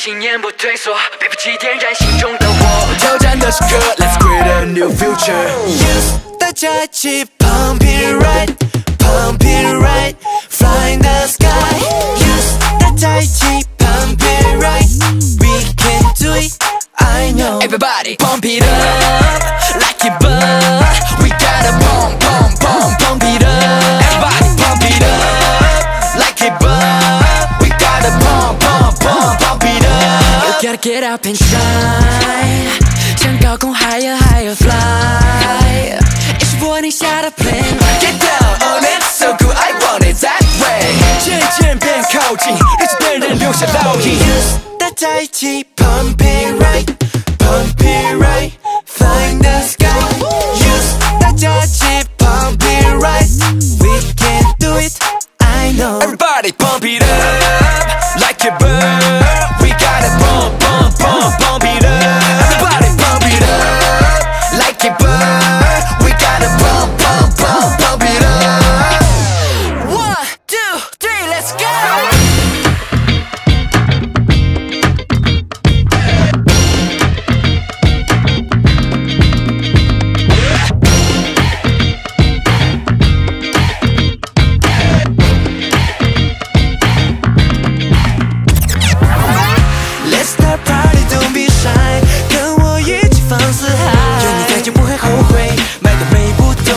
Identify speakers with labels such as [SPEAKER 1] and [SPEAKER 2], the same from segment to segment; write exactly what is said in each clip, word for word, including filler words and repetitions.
[SPEAKER 1] 信念不退缩，背负起点燃心中的火。
[SPEAKER 2] 挑战的时刻 ，Let's create a new future。Yes， 大家一起 pump it right，pump it right，fly in the sky。Yes， 大家一起 pump it right，we can do it。I know everybody pump it up like it but we gotta pump pump pump pump it up everybody pump it up like it but we gotta pump pump pump pump it up
[SPEAKER 1] You gotta get up and shine， 向高空 higher higher fly， 一起握定下的 plan
[SPEAKER 2] Get down on it so good I want it that way 渐渐变靠近一起的人留下烙印 大家一起 pump it right Pump it right, fly in the sky. Yes, 大家一起 pump it right. We can do it, I know. Everybody pump it up like a bird. We gotta pump, pump, pump, pump it up. Everybody pump it up like a bird. We gotta pump, pump, pump, pump it up. One, two, three, let's go.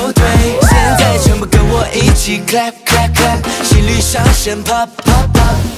[SPEAKER 2] Clap, clap, clap， 心率上升 ，pop, pop, pop。